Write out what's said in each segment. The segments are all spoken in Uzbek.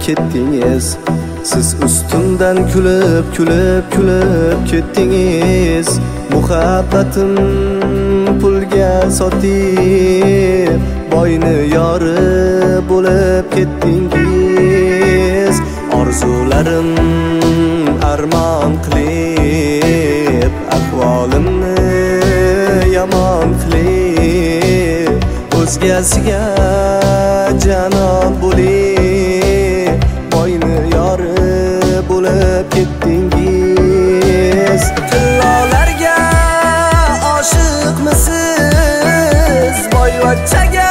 ketdingiz. Siz ustimdan kulib ketdingiz. Muhabbatim pulga sotib, boyni yori bo'lib ketdingiz. Orzularim armon qilib, ahvolimni yomon qilib, o'zgasiga janon bo'lib, boyni yori bo'lib ketdingiz. Tillolarga oshiqmisiz? Boyvachchaga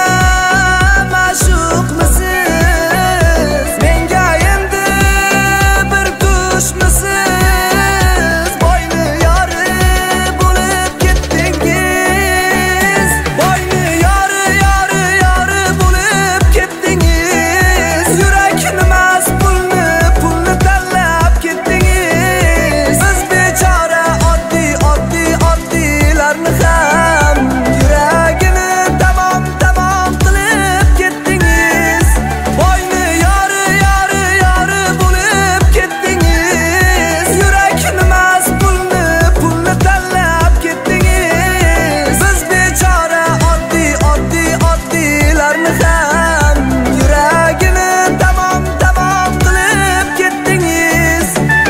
ma'shuqmisiz? Menga endi bir tushmisiz? Boyni yori bo'lib ketdingiz. Boyni yori bo'lib ketdingiz. Yurakni emas pulni tanlab ketdingiz. Siz bechora oddiylarni ham yuragini tamom qilib ketdingiz. Boyni yori bo'lib ketdingiz. Yurakni emas pulni tanlab ketdingiz. Siz bechora oddiylarni ham yuragini tamom qilib ketdingiz.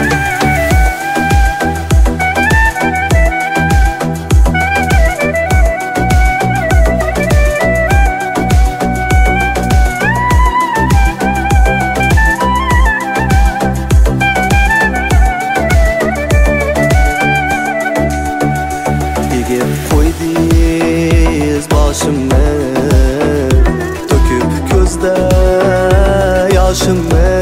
Egib qo'ydingiz boshimni, to'kib ko'zda yoshimni,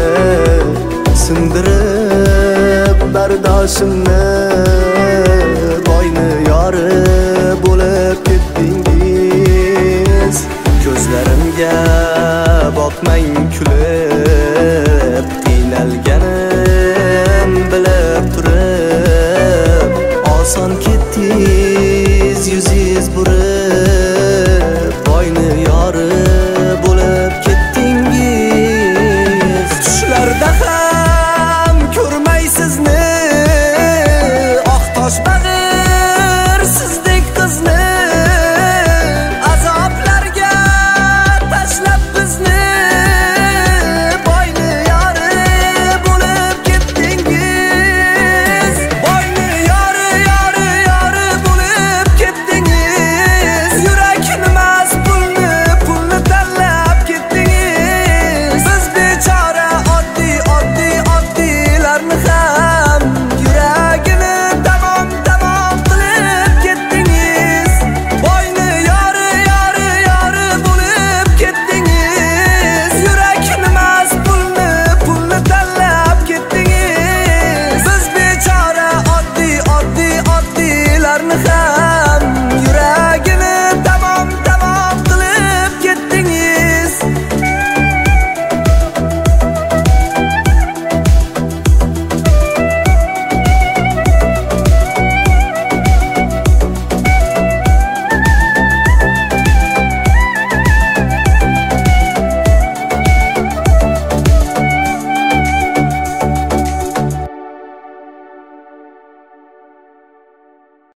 sindirib bardoshimni. Boyni yori bo'lib ketdingiz. Ko'zlarimga boqmang kulib, qiynalganim bilib turib, oson ketdi